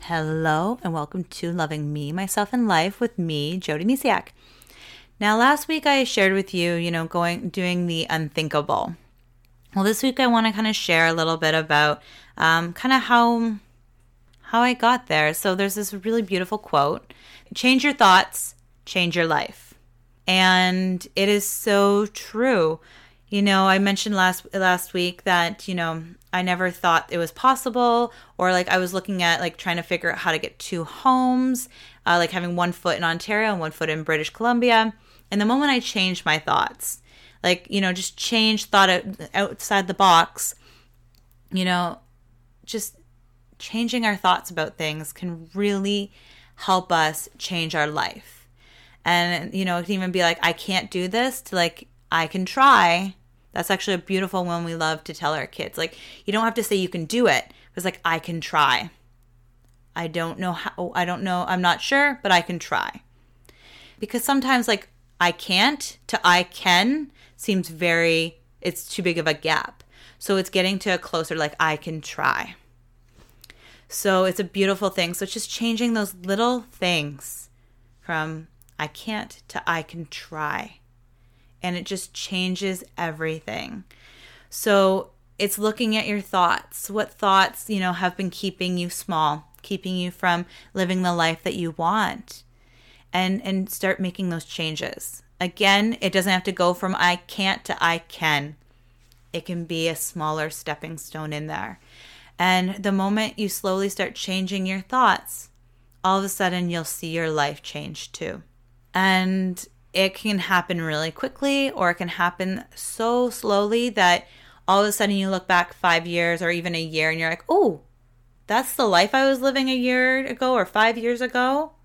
Hello and welcome to Loving Me, Myself, and Life with me, Jody Misiak. Now, last week I shared with you, doing the unthinkable. Well, this week I want to kind of share a little bit about kind of how I got there. So there's this really beautiful quote: "Change your thoughts, change your life," and it is so true. I mentioned last week that, I never thought it was possible, or I was looking at trying to figure out how to get two homes, having one foot in Ontario and one foot in British Columbia. And the moment I changed my thoughts, just outside the box, just changing our thoughts about things can really help us change our life. And, it can even be I can't do this to I can try. That's actually a beautiful one we love to tell our kids. You don't have to say you can do it. It's I can try. I don't know how, I don't know, I'm not sure, but I can try. Because sometimes I can't to I can seems it's too big of a gap. So it's getting to a closer I can try. So it's a beautiful thing. So it's just changing those little things from I can't to I can try. And it just changes everything. So it's looking at your thoughts. What thoughts, have been keeping you small, keeping you from living the life that you want, and start making those changes. Again, it doesn't have to go from I can't to I can. It can be a smaller stepping stone in there. And the moment you slowly start changing your thoughts, all of a sudden you'll see your life change too. And it can happen really quickly, or it can happen so slowly that all of a sudden you look back 5 years or even a year and you're like, oh, that's the life I was living a year ago or 5 years ago.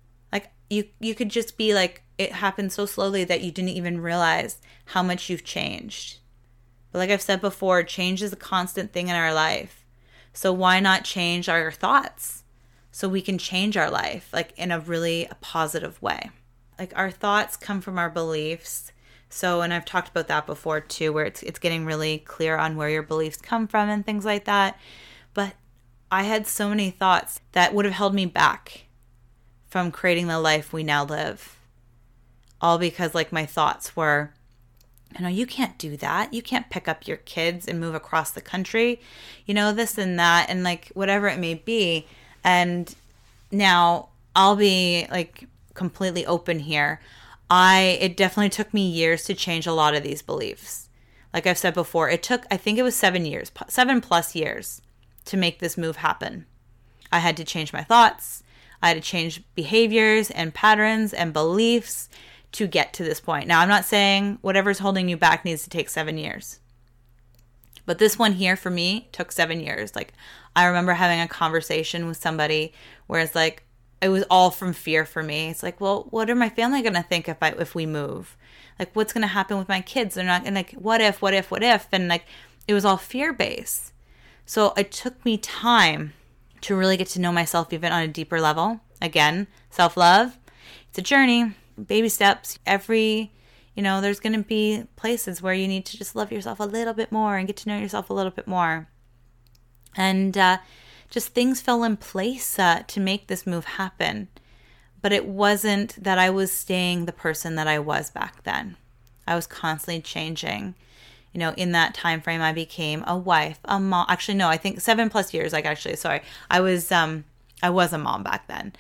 You could just be it happened so slowly that you didn't even realize how much you've changed. But like I've said before, change is a constant thing in our life. So why not change our thoughts so we can change our life in a really positive way? Our thoughts come from our beliefs. So, and I've talked about that before too, where it's getting really clear on where your beliefs come from and things like that. But I had so many thoughts that would have held me back from creating the life we now live. All because my thoughts were, you can't do that. You can't pick up your kids and move across the country, this and that, and whatever it may be. And now I'll be completely open here. It definitely took me years to change a lot of these beliefs. Like I've said before, I think it was 7+ years to make this move happen. I had to change my thoughts. I had to change behaviors and patterns and beliefs to get to this point. Now, I'm not saying whatever's holding you back needs to take 7 years. But this one here for me took 7 years. I remember having a conversation with somebody where it's it was all from fear for me. It's well, what are my family going to think if we move? What's going to happen with my kids? They're not going to, what if? And it was all fear-based. So it took me time to really get to know myself even on a deeper level. Again, self-love, it's a journey, baby steps. There's going to be places where you need to just love yourself a little bit more and get to know yourself a little bit more. And, just things fell in place to make this move happen. But it wasn't that I was staying the person that I was back then. I was constantly changing. In that time frame, I became a wife, a mom. Actually, no, I think 7+ years. I was a mom back then.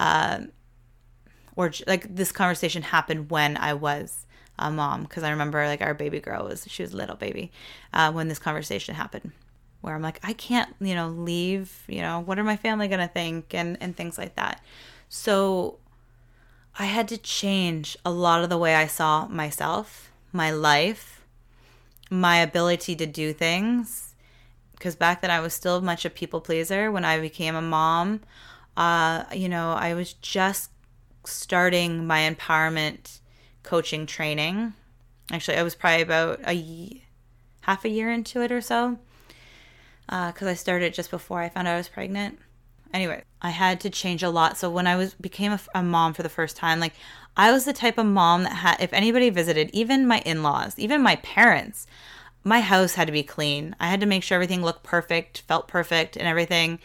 This conversation happened when I was a mom, because I remember our baby girl she was a little baby when this conversation happened. Where I'm I can't, leave, what are my family going to think and things like that. So I had to change a lot of the way I saw myself, my life, my ability to do things. Because back then I was still much a people pleaser. When I became a mom, I was just starting my empowerment coaching training. Actually, I was probably about half a year into it or so. Because I started just before I found out I was pregnant. Anyway, I had to change a lot. So when I became a mom for the first time, I was the type of mom that if anybody visited, even my in-laws, even my parents, my house had to be clean. I had to make sure everything looked perfect, felt perfect and everything.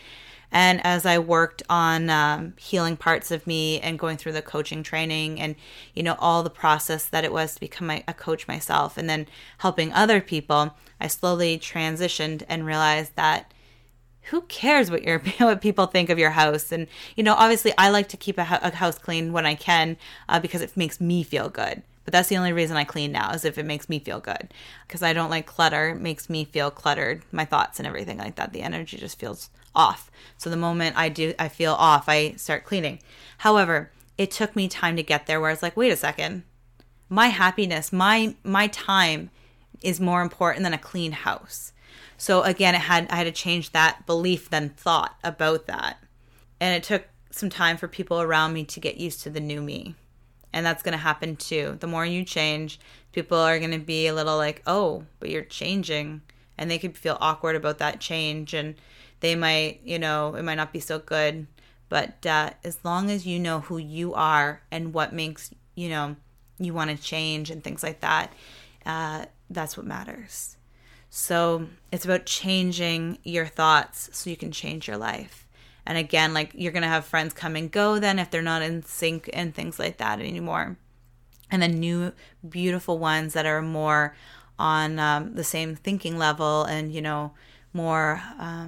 And as I worked on healing parts of me and going through the coaching training and, all the process that it was to become a coach myself and then helping other people, I slowly transitioned and realized that who cares what people think of your house? And, obviously I like to keep a house clean when I can because it makes me feel good. But that's the only reason I clean now, is if it makes me feel good. Because I don't like clutter. It makes me feel cluttered, my thoughts and everything like that. The energy just feels off. So the moment I feel off, I start cleaning. However, it took me time to get there where it's like, wait a second. My happiness, my time is more important than a clean house. So again, I had to change that belief then thought about that. And it took some time for people around me to get used to the new me. And that's going to happen too. The more you change, people are going to be a little like, oh, but you're changing. And they could feel awkward about that change. And they might, it might not be so good. But as long as you know who you are and what makes, you want to change and things like that, that's what matters. So it's about changing your thoughts so you can change your life. And again, like, you're going to have friends come and go then if they're not in sync and things like that anymore. And then new, beautiful ones that are more on the same thinking level and, more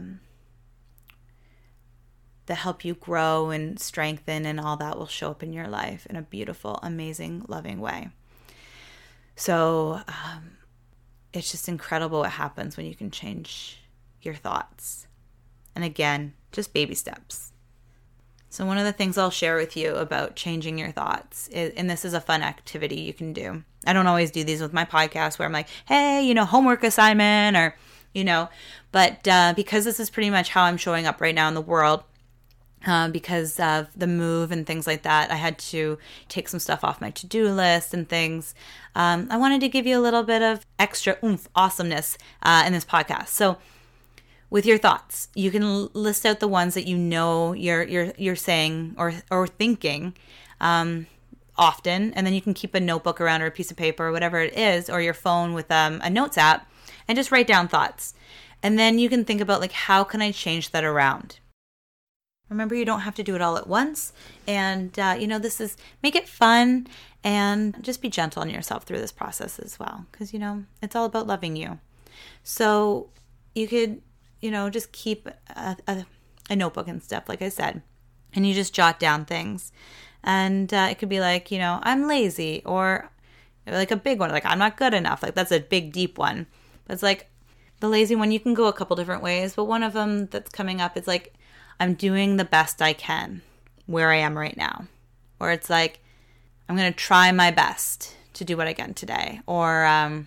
that help you grow and strengthen, and all that will show up in your life in a beautiful, amazing, loving way. So it's just incredible what happens when you can change your thoughts. And again, just baby steps. So one of the things I'll share with you about changing your thoughts is, and this is a fun activity you can do. I don't always do these with my podcast where I'm like, hey, homework assignment or, but because this is pretty much how I'm showing up right now in the world, because of the move and things like that, I had to take some stuff off my to-do list and things. I wanted to give you a little bit of extra oomph, awesomeness in this podcast. So with your thoughts, you can list out the ones that you're saying or thinking often, and then you can keep a notebook around or a piece of paper or whatever it is, or your phone with a notes app, and just write down thoughts. And then you can think about, like, how can I change that around? Remember, you don't have to do it all at once, and this is, make it fun, and just be gentle on yourself through this process as well, because it's all about loving you. So you could just keep a notebook and stuff, like I said, and you just jot down things. And it could be like, I'm lazy, or like a big one, like I'm not good enough. Like, that's a big, deep one. But it's like the lazy one, you can go a couple different ways. But one of them that's coming up is like, I'm doing the best I can where I am right now. Or it's like, I'm going to try my best to do what I can today. Or,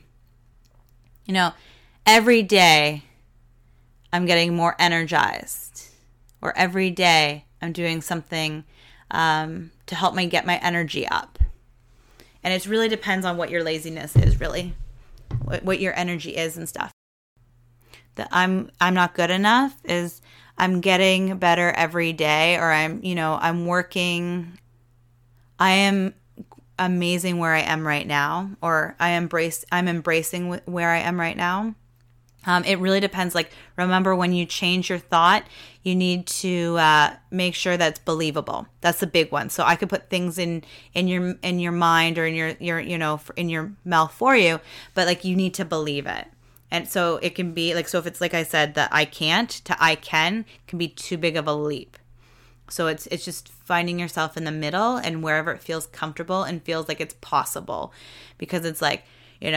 every day I'm getting more energized, or every day I'm doing something to help me get my energy up. And it really depends on what your laziness is, really, what your energy is and stuff. That I'm not good enough is I'm getting better every day, or I'm working. I am amazing where I am right now, or I'm embracing where I am right now. It really depends. Like, remember, when you change your thought, you need to make sure that's believable. That's the big one. So I could put things in your mind or in your in your mouth for you, but like, you need to believe it. And so it can be like, so if it's like I said, that I can't to I can be too big of a leap. So it's just finding yourself in the middle and wherever it feels comfortable and feels like it's possible, because it's like,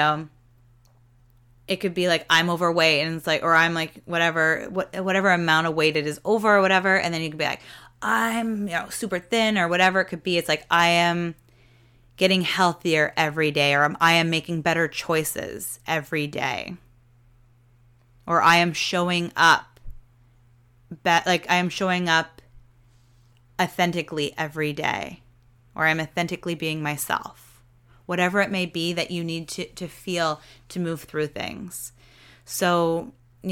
it could be like, I'm overweight, and it's like, or I'm like, whatever amount of weight it is over or whatever. And then you could be like, I'm, super thin or whatever it could be. It's like, I am getting healthier every day, or I am making better choices every day. Or I am showing up, I am showing up authentically every day, or I'm authentically being myself. Whatever it may be that you need to feel to move through things. So,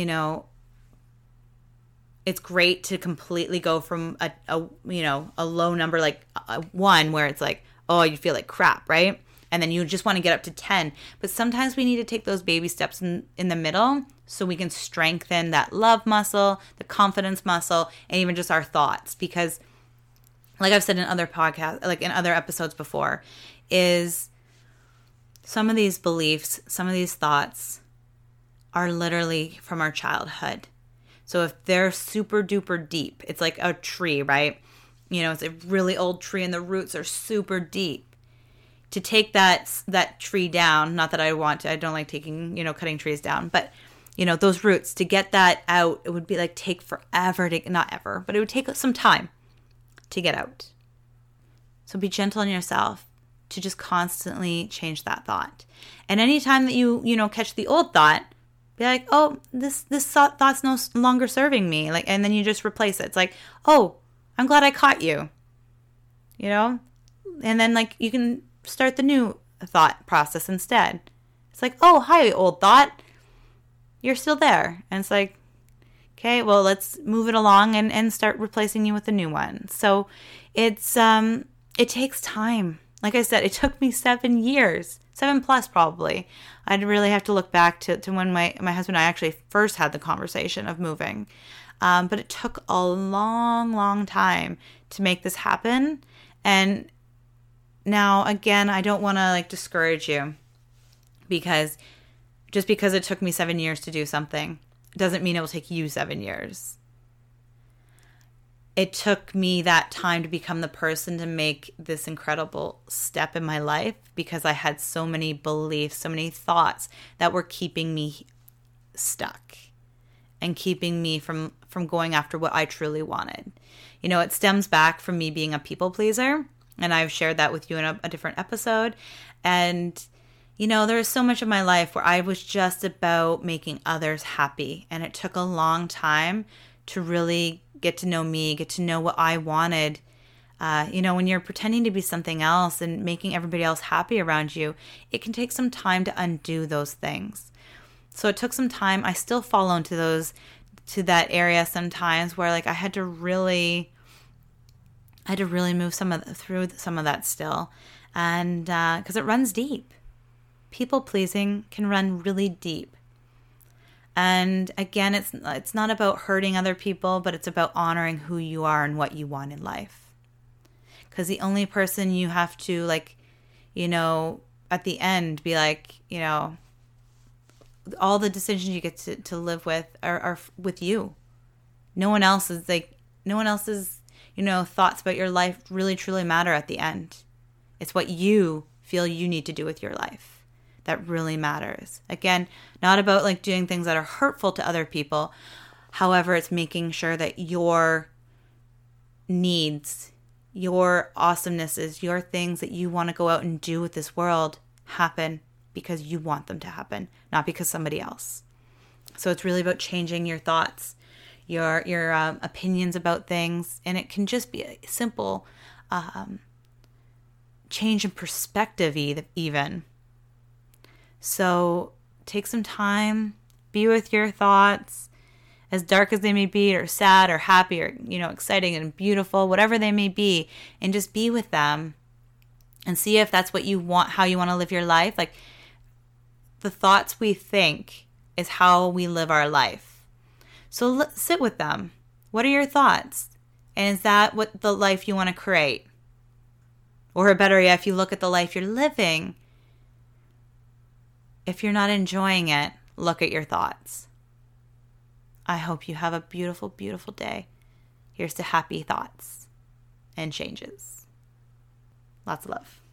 it's great to completely go from a low number, like a 1, where it's like, oh, you feel like crap, right? and then you just want to get up to 10. But sometimes we need to take those baby steps in the middle so we can strengthen that love muscle, the confidence muscle, and even just our thoughts. Because like I've said in other podcasts, like in other episodes before, is some of these beliefs, some of these thoughts are literally from our childhood. So if they're super duper deep, it's like a tree, right? You know, it's a really old tree and the roots are super deep. To take that tree down, not that I don't like taking, cutting trees down, but, those roots, to get that out, it would be like take forever not ever, but it would take some time to get out. So be gentle on yourself to just constantly change that thought. And anytime that you catch the old thought, be like, oh, this thought's no longer serving me. Like, and then you just replace it. It's like, oh, I'm glad I caught you. And then like you can start the new thought process instead. It's like, oh, hi, old thought. You're still there. And it's like, okay, well, let's move it along and start replacing you with a new one. So it's it takes time. Like I said, it took me 7 years, 7+ probably. I'd really have to look back to when my husband and I actually first had the conversation of moving. But it took a long, long time to make this happen. And now, again, I don't want to like discourage you, because just because it took me 7 years to do something doesn't mean it will take you 7 years. It took me that time to become the person to make this incredible step in my life, because I had so many beliefs, so many thoughts that were keeping me stuck and keeping me from going after what I truly wanted. It stems back from me being a people pleaser, and I've shared that with you in a different episode. And, there was so much of my life where I was just about making others happy, and it took a long time to really get to know me, get to know what I wanted. When you're pretending to be something else and making everybody else happy around you, it can take some time to undo those things. So it took some time. I still fall into to that area sometimes where like I had to really move through some of that still. And because it runs deep. People pleasing can run really deep. And again, it's not about hurting other people, but it's about honoring who you are and what you want in life. Because the only person you have to at the end be like, all the decisions you get to live with are with you. No one else's thoughts about your life really truly matter at the end. It's what you feel you need to do with your life that really matters. Again, not about like doing things that are hurtful to other people. However, it's making sure that your needs, your awesomenesses, your things that you want to go out and do with this world happen because you want them to happen, not because somebody else. So it's really about changing your thoughts, your opinions about things, and it can just be a simple change in perspective even. So take some time, be with your thoughts, as dark as they may be, or sad or happy or, exciting and beautiful, whatever they may be, and just be with them and see if that's what you want, how you want to live your life. Like the thoughts we think is how we live our life. So sit with them. What are your thoughts? And is that what the life you want to create? Or better yet, if you look at the life you're living, if you're not enjoying it, look at your thoughts. I hope you have a beautiful, beautiful day. Here's to happy thoughts and changes. Lots of love.